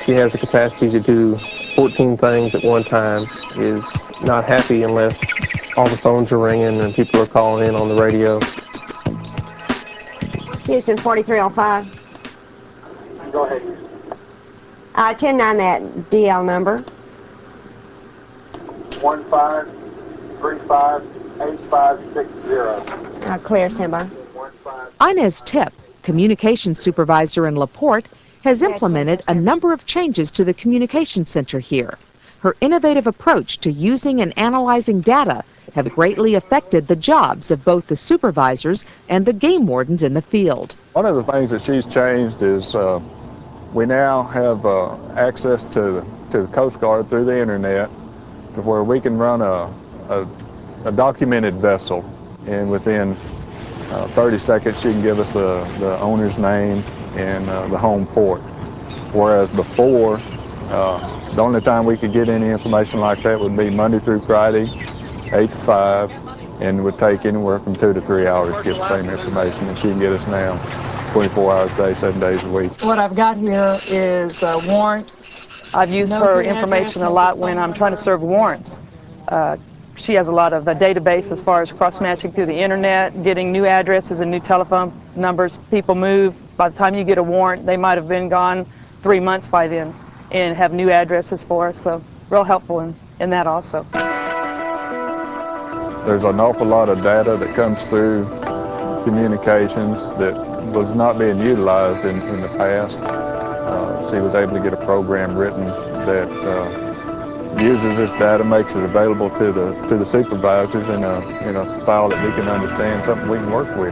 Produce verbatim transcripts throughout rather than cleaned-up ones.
she has the capacity to do fourteen things at one time, is not happy unless all the phones are ringing and people are calling in on the radio. Houston, forty-three oh five. Go ahead, Houston. Uh, ten nine that D L number. one five three five eight five six zero. Uh, clear, standby. Inez Tip, communications supervisor in LaPorte, has implemented a number of changes to the communication center here. Her innovative approach to using and analyzing data have greatly affected the jobs of both the supervisors and the game wardens in the field. One of the things that she's changed is uh, we now have uh, access to, to the Coast Guard through the internet, to where we can run a, a, a documented vessel, and within uh, thirty seconds she can give us the, the owner's name and uh, the home port. Whereas before, uh, the only time we could get any information like that would be Monday through Friday, eight to five, and it would take anywhere from two to three hours to get the same information, and she can get us now twenty-four hours a day, seven days a week. What I've got here is a warrant. I've used her information a lot when I'm trying to serve warrants. Uh, she has a lot of a database as far as cross-matching through the internet, getting new addresses and new telephone numbers. People move. By the time you get a warrant, they might have been gone three months by then and have new addresses for us, so real helpful in, in that also. There's an awful lot of data that comes through communications that was not being utilized in, in the past. Uh, she was able to get a program written that uh, uses this data, makes it available to the to the supervisors in a in a style that we can understand, something we can work with.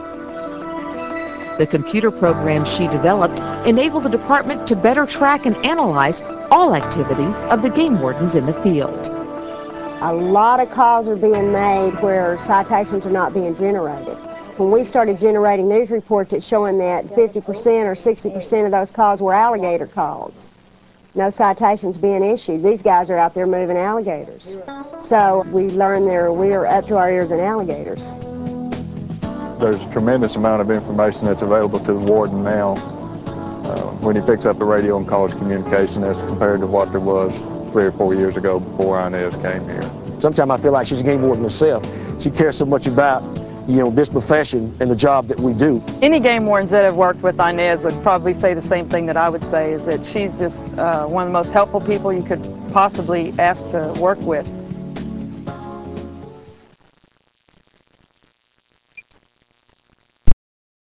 The computer program she developed enabled the department to better track and analyze all activities of the game wardens in the field. A lot of calls are being made where citations are not being generated. When we started generating news reports, it's showing that fifty percent or sixty percent of those calls were alligator calls. No citations being issued. These guys are out there moving alligators. So we learned there we are up to our ears in alligators. There's a tremendous amount of information that's available to the warden now uh, when he picks up the radio and calls communication as compared to what there was three or four years ago before Inez came here. Sometimes I feel like she's a game warden herself. She cares so much about, you know, this profession and the job that we do. Any game wardens that have worked with Inez would probably say the same thing that I would say, is that she's just uh, one of the most helpful people you could possibly ask to work with.